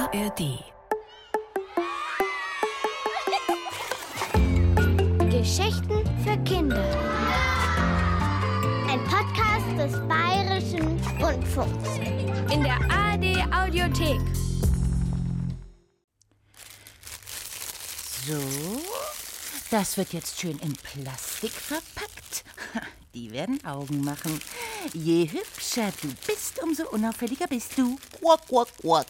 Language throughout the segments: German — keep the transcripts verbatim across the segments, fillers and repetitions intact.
A R D. Geschichten für Kinder. Ein Podcast des Bayerischen Rundfunks. In der A R D Audiothek. So, das wird jetzt schön in Plastik verpackt. Die werden Augen machen. Je hübscher du bist, umso unauffälliger bist du. Quack, quack, quack.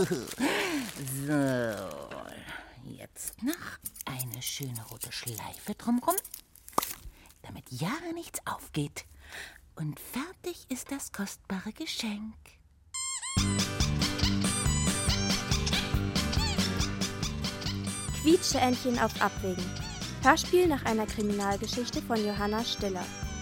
So, jetzt noch eine schöne rote Schleife drumrum, damit ja nichts aufgeht. Und fertig ist das kostbare Geschenk. Quietscheentchen auf Abwägen. Hörspiel nach einer Kriminalgeschichte von Johanna Stiller.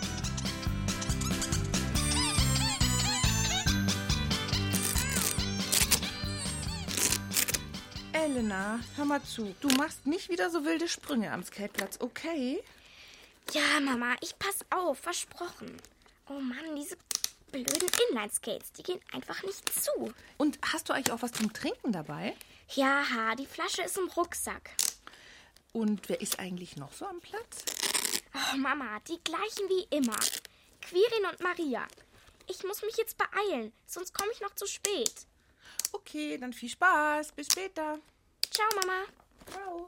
Elena, hör mal zu. Du machst nicht wieder so wilde Sprünge am Skateplatz, okay? Ja, Mama, ich pass auf, versprochen. Oh Mann, diese blöden Inline-Skates, die gehen einfach nicht zu. Und hast du eigentlich auch was zum Trinken dabei? Ja, die Flasche ist im Rucksack. Und wer ist eigentlich noch so am Platz? Oh, Mama, die gleichen wie immer. Quirin und Maria. Ich muss mich jetzt beeilen, sonst komme ich noch zu spät. Okay, dann viel Spaß. Bis später. Ciao, Mama. Ciao.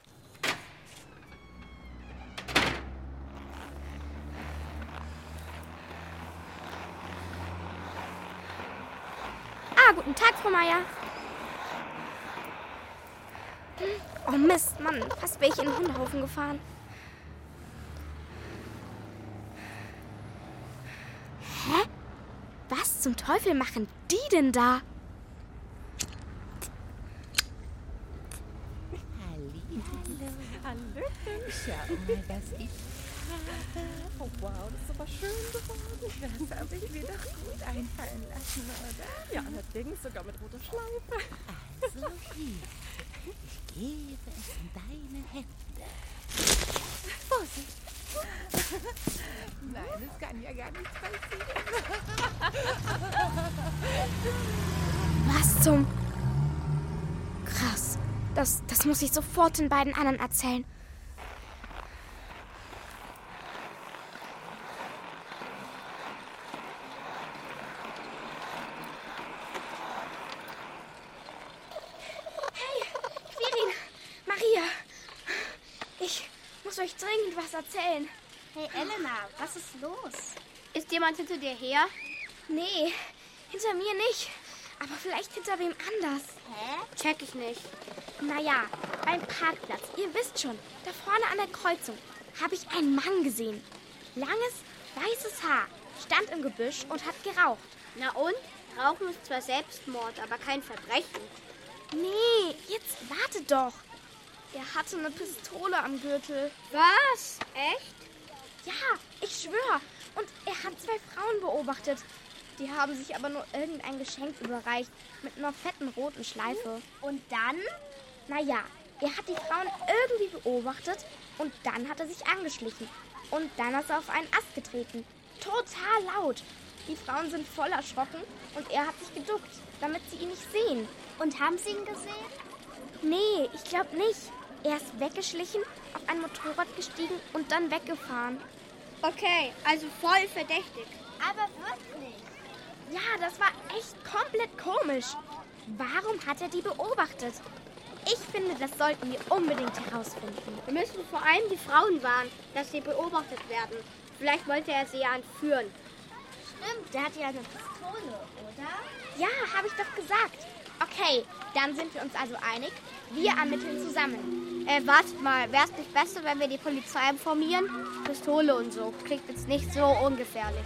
Ah, guten Tag, Frau Meier. Oh Mist, Mann, fast wäre ich in den Hundehaufen gefahren. Hä? Was zum Teufel machen die denn da? Hallo. Schau mal, was ich habe. Oh wow, das ist aber schön geworden. Das habe ich mir doch gut einfallen lassen, oder? Ja, allerdings sogar mit roter Schleife. Also hier, ich gebe es in deine Hände. Vorsicht! Nein, es kann ja gar nichts passieren. Was zum... Krass. Das, das muss ich sofort den beiden anderen erzählen. Hey, Quirin, Maria. Ich muss euch dringend was erzählen. Hey Elena, was ist los? Ist jemand hinter dir her? Nee, hinter mir nicht. Aber vielleicht hinter wem anders. Hä? Check ich nicht. Naja, beim Parkplatz, ihr wisst schon, da vorne an der Kreuzung, habe ich einen Mann gesehen. Langes, weißes Haar, stand im Gebüsch und hat geraucht. Na und? Rauchen ist zwar Selbstmord, aber kein Verbrechen. Nee, jetzt warte doch. Er hatte eine Pistole am Gürtel. Was? Echt? Ja, ich schwöre. Und er hat zwei Frauen beobachtet. Die haben sich aber nur irgendein Geschenk überreicht mit einer fetten roten Schleife. Und dann? Naja, er hat die Frauen irgendwie beobachtet und dann hat er sich angeschlichen. Und dann ist er auf einen Ast getreten. Total laut. Die Frauen sind voll erschrocken und er hat sich geduckt, damit sie ihn nicht sehen. Und haben sie ihn gesehen? Nee, ich glaube nicht. Er ist weggeschlichen, auf ein Motorrad gestiegen und dann weggefahren. Okay, also voll verdächtig. Aber wirklich. Ja, das war echt komplett komisch. Warum hat er die beobachtet? Ich finde, das sollten wir unbedingt herausfinden. Wir müssen vor allem die Frauen warnen, dass sie beobachtet werden. Vielleicht wollte er sie ja entführen. Stimmt, der hat ja eine Pistole, oder? Ja, habe ich doch gesagt. Okay, dann sind wir uns also einig. Wir ermitteln zusammen. Äh, wartet mal, wäre es nicht besser, wenn wir die Polizei informieren? Pistole und so, klingt jetzt nicht so ungefährlich.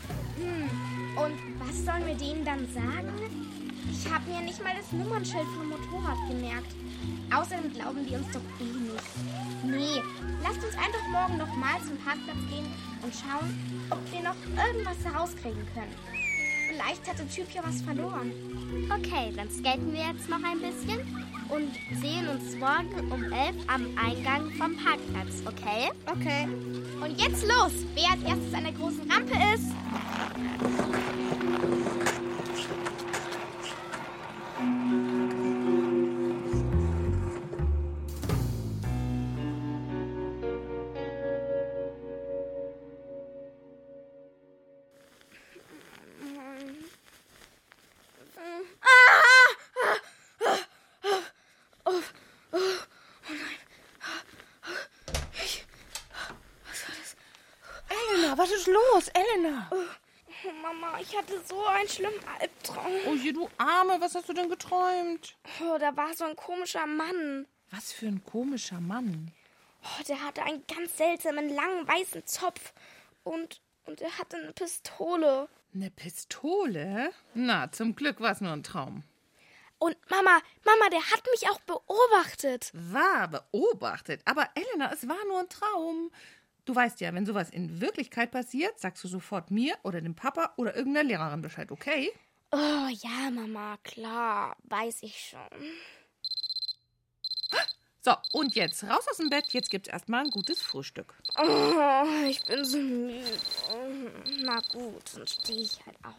Hm, und was sollen wir denen dann sagen? Ich habe mir nicht mal das Nummernschild vom Motorrad gemerkt. Außerdem glauben die uns doch eh nicht. Nee, lasst uns einfach morgen noch mal zum Parkplatz gehen und schauen, ob wir noch irgendwas herauskriegen können. Vielleicht hat der Typ ja was verloren. Okay, dann skaten wir jetzt noch ein bisschen und sehen uns morgen um elf am Eingang vom Parkplatz, okay? Okay. Und jetzt los, wer als erstes an der großen Rampe ist. ist los, Elena? Oh, Mama, ich hatte so einen schlimmen Albtraum. Oh je, du Arme, was hast du denn geträumt? Oh, da war so ein komischer Mann. Was für ein komischer Mann. Oh, der hatte einen ganz seltsamen, langen, weißen Zopf. Und, und er hatte eine Pistole. Eine Pistole? Na, zum Glück war es nur ein Traum. Und Mama, Mama, der hat mich auch beobachtet. War beobachtet. Aber Elena, es war nur ein Traum. Du weißt ja, wenn sowas in Wirklichkeit passiert, sagst du sofort mir oder dem Papa oder irgendeiner Lehrerin Bescheid, okay? Oh ja, Mama, klar, weiß ich schon. So, und jetzt raus aus dem Bett. Jetzt gibt's erstmal ein gutes Frühstück. Oh, ich bin so müde. Na gut, dann stehe ich halt auf.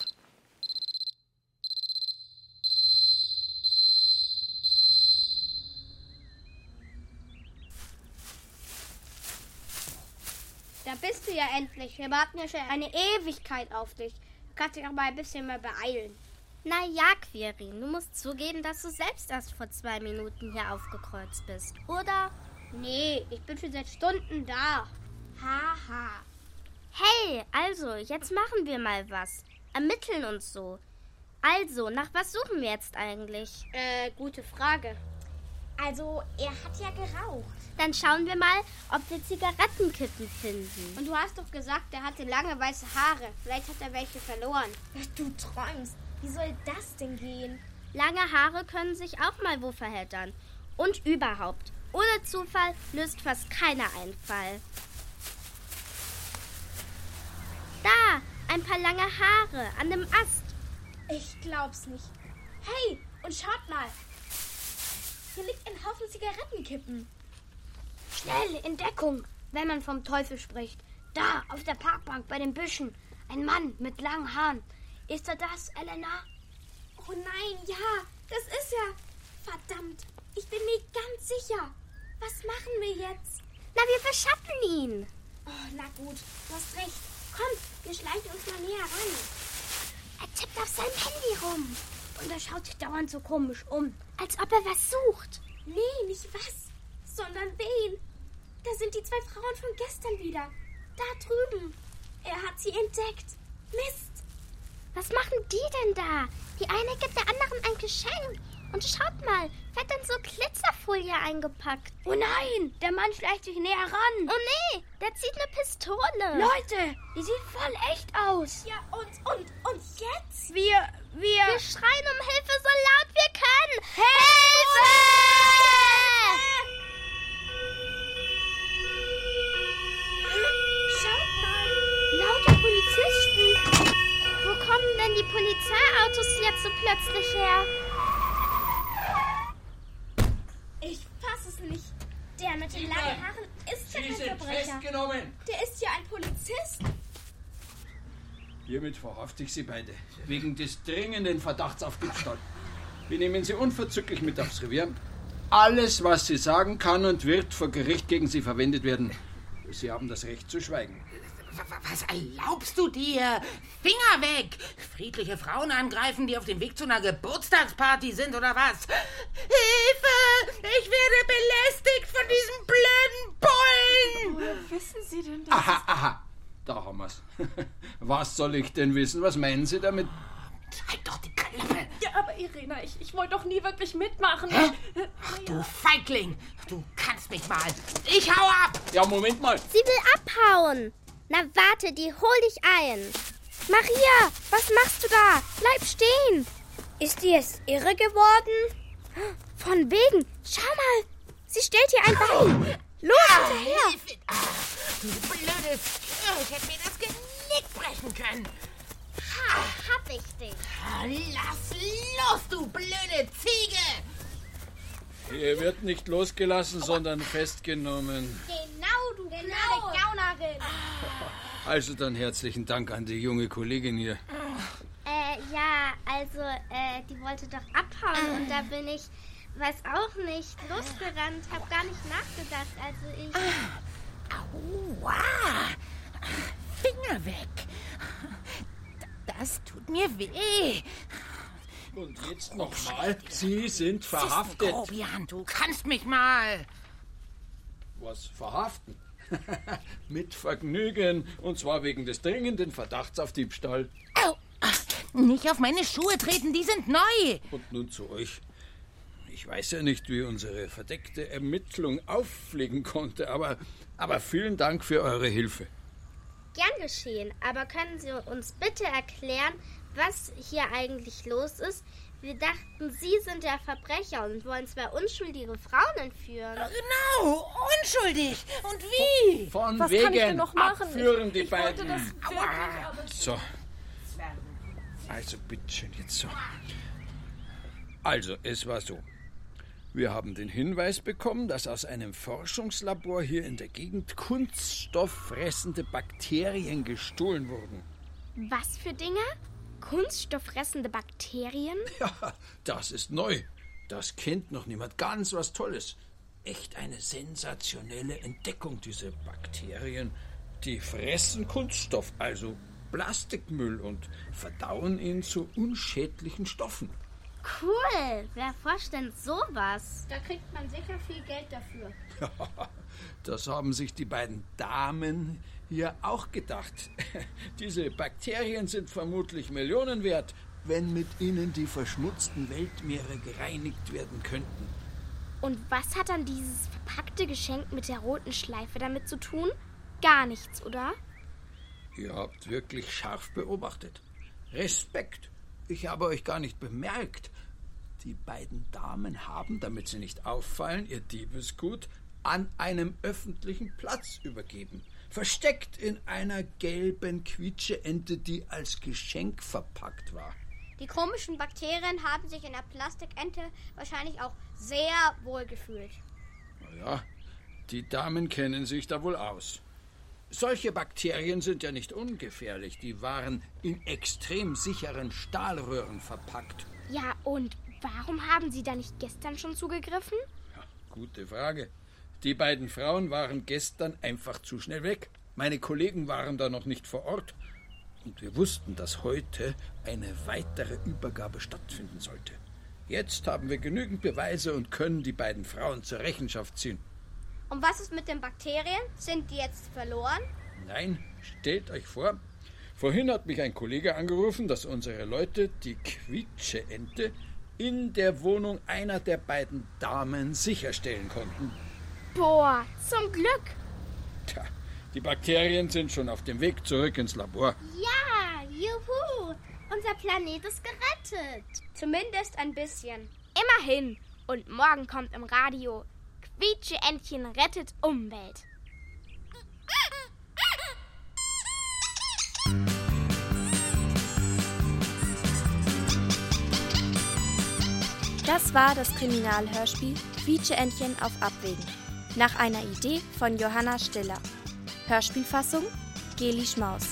Da bist du ja endlich. Wir warten ja schon eine Ewigkeit auf dich. Du kannst dich auch mal ein bisschen mehr beeilen. Na ja, Quirin, du musst zugeben, dass du selbst erst vor zwei Minuten hier aufgekreuzt bist, oder? Nee, ich bin schon seit Stunden da. Haha. Hey, also, jetzt machen wir mal was. Ermitteln uns so. Also, nach was suchen wir jetzt eigentlich? Äh, gute Frage. Also, er hat ja geraucht. Dann schauen wir mal, ob wir Zigarettenkippen finden. Und du hast doch gesagt, er hatte lange weiße Haare. Vielleicht hat er welche verloren. Du träumst. Wie soll das denn gehen? Lange Haare können sich auch mal wo verheddern. Und überhaupt, ohne Zufall löst fast keiner einen Fall. Da, ein paar lange Haare an dem Ast. Ich glaub's nicht. Hey, und schaut mal. Hier liegt ein Haufen Zigarettenkippen. Schnell, in Deckung, wenn man vom Teufel spricht. Da, auf der Parkbank bei den Büschen. Ein Mann mit langen Haaren. Ist er das, Elena? Oh nein, ja, das ist er. Verdammt, ich bin mir ganz sicher. Was machen wir jetzt? Na, wir beschatten ihn. Oh, na gut, du hast recht. Komm, wir schleichen uns mal näher ran. Er tippt auf seinem Handy rum. Und er schaut sich dauernd so komisch um, als ob er was sucht. Nee, nicht was, sondern wen. Da sind die zwei Frauen von gestern wieder. Da drüben. Er hat sie entdeckt. Mist. Was machen die denn da? Die eine gibt der anderen ein Geschenk. Und schaut mal, fett in so Glitzerfolie eingepackt. Oh nein, der Mann schleicht sich näher ran. Oh nee, der zieht eine Pistole. Leute, die sieht voll echt aus. Ja, und, und, und jetzt? Wir, wir... Wir schreien um Hilfe so laut wir können. Hilfe! Schaut mal. Lauter Polizisten. Wo kommen denn die Polizeiautos jetzt so plötzlich her? Ich fass es nicht. Der mit den langen Haaren ist ja kein Verbrecher. Festgenommen. Der ist ja ein Polizist. Hiermit verhafte ich Sie beide. Wegen des dringenden Verdachts auf Diebstahl. Wir nehmen Sie unverzüglich mit aufs Revier. Alles, was Sie sagen, kann und wird vor Gericht gegen Sie verwendet werden. Sie haben das Recht zu schweigen. Was erlaubst du dir? Finger weg! Friedliche Frauen angreifen, die auf dem Weg zu einer Geburtstagsparty sind, oder was? Hilfe! Ich werde belästigt von diesem blöden Bullen! Woher wissen Sie denn das? Aha, aha. Da haben wir's. Was soll ich denn wissen? Was meinen Sie damit? Halt doch die Klappe! Ja, aber Irena, ich, ich wollte doch nie wirklich mitmachen. Hä? Ach, du Feigling! Du kannst mich mal! Ich hau ab! Ja, Moment mal. Sie will abhauen. Na warte, die hol dich ein. Maria, was machst du da? Bleib stehen. Ist die jetzt irre geworden? Von wegen. Schau mal, sie stellt hier ein Bein. Los, hinterher. Hilfe! Ach, du blödes Tier! Ich hätte mir das Genick brechen können. Ha, hab ich dich. Lass los, du blöde Ziege! Er wird nicht losgelassen, sondern festgenommen. Genau, du genau. Gaunerin. Also dann herzlichen Dank an die junge Kollegin hier. Äh, ja, also, äh, die wollte doch abhauen und da bin ich, weiß auch nicht, losgerannt, hab gar nicht nachgedacht, also ich... Aua! Finger weg! Das tut mir weh. Und jetzt nochmal, Sie sind verhaftet. Grobian, du kannst mich mal. Was, verhaften? Mit Vergnügen. Und zwar wegen des dringenden Verdachts auf Diebstahl. Au! Nicht auf meine Schuhe treten, die sind neu. Und nun zu euch. Ich weiß ja nicht, wie unsere verdeckte Ermittlung auffliegen konnte, aber, aber vielen Dank für eure Hilfe. Gern geschehen, aber können Sie uns bitte erklären, was hier eigentlich los ist? Wir dachten, Sie sind der Verbrecher und wollen zwei unschuldige Frauen entführen. Genau, unschuldig. Und wie? Von Was wegen kann ich denn noch machen? abführen ich, die ich beiden. wollte das wirklich, aber So. Also bitteschön, jetzt so. Also, es war so. Wir haben den Hinweis bekommen, dass aus einem Forschungslabor hier in der Gegend kunststofffressende Bakterien gestohlen wurden. Was für Dinge? Kunststofffressende Bakterien? Ja, das ist neu. Das kennt noch niemand. Ganz was Tolles. Echt eine sensationelle Entdeckung, diese Bakterien. Die fressen Kunststoff, also Plastikmüll, und verdauen ihn zu unschädlichen Stoffen. Cool, wer forscht denn sowas? Da kriegt man sicher viel Geld dafür. Ja, das haben sich die beiden Damen hier auch gedacht. Diese Bakterien sind vermutlich Millionen wert, wenn mit ihnen die verschmutzten Weltmeere gereinigt werden könnten. Und was hat dann dieses verpackte Geschenk mit der roten Schleife damit zu tun? Gar nichts, oder? Ihr habt wirklich scharf beobachtet. Respekt. Ich habe euch gar nicht bemerkt. Die beiden Damen haben, damit sie nicht auffallen, ihr Diebesgut an einem öffentlichen Platz übergeben. Versteckt in einer gelben Quietscheente, die als Geschenk verpackt war. Die komischen Bakterien haben sich in der Plastikente wahrscheinlich auch sehr wohl gefühlt. Naja, die Damen kennen sich da wohl aus. Solche Bakterien sind ja nicht ungefährlich. Die waren in extrem sicheren Stahlröhren verpackt. Ja, und warum haben Sie da nicht gestern schon zugegriffen? Ja, gute Frage. Die beiden Frauen waren gestern einfach zu schnell weg. Meine Kollegen waren da noch nicht vor Ort. Und wir wussten, dass heute eine weitere Übergabe stattfinden sollte. Jetzt haben wir genügend Beweise und können die beiden Frauen zur Rechenschaft ziehen. Und was ist mit den Bakterien? Sind die jetzt verloren? Nein, stellt euch vor, vorhin hat mich ein Kollege angerufen, dass unsere Leute die Quietscheente in der Wohnung einer der beiden Damen sicherstellen konnten. Boah, zum Glück. Tja, die Bakterien sind schon auf dem Weg zurück ins Labor. Ja, juhu, unser Planet ist gerettet. Zumindest ein bisschen. Immerhin. Und morgen kommt im Radio: Quietscheentchen rettet Umwelt. Das war das Kriminalhörspiel Quietscheentchen auf Abwägen. Nach einer Idee von Johanna Stiller. Hörspielfassung Geli Schmaus.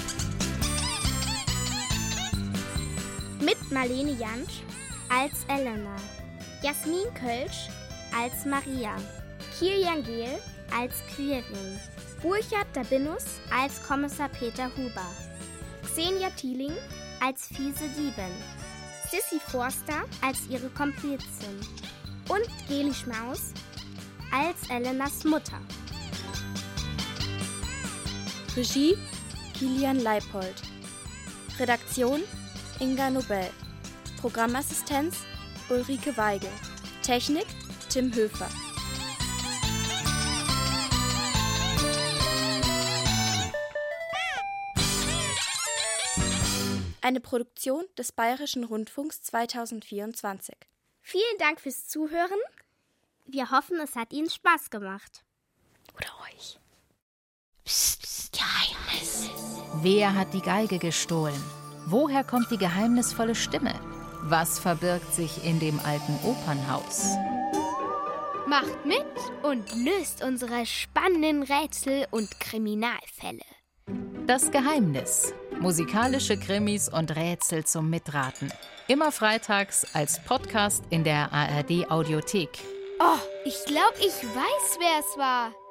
Mit Marlene Jantsch als Elena, Jasmin Kölsch als Maria, Kilian Gehl als Quirin, Burchard Dabinus als Kommissar Peter Huber, Xenia Thieling als fiese Diebin, Sissy Forster als ihre Komplizin und Geli Schmaus als Elenas Mutter. Regie Kilian Leipold. Redaktion Inga Nobel. Programmassistenz Ulrike Weigel. Technik Tim Höfer. Eine Produktion des Bayerischen Rundfunks zweitausendvierundzwanzig. Vielen Dank fürs Zuhören. Wir hoffen, es hat Ihnen Spaß gemacht. Oder euch. Psst, psst, Geheimnis. Wer hat die Geige gestohlen? Woher kommt die geheimnisvolle Stimme? Was verbirgt sich in dem alten Opernhaus? Macht mit und löst unsere spannenden Rätsel und Kriminalfälle. Das Geheimnis. Musikalische Krimis und Rätsel zum Mitraten. Immer freitags als Podcast in der A R D Audiothek. Oh, ich glaube, ich weiß, wer es war.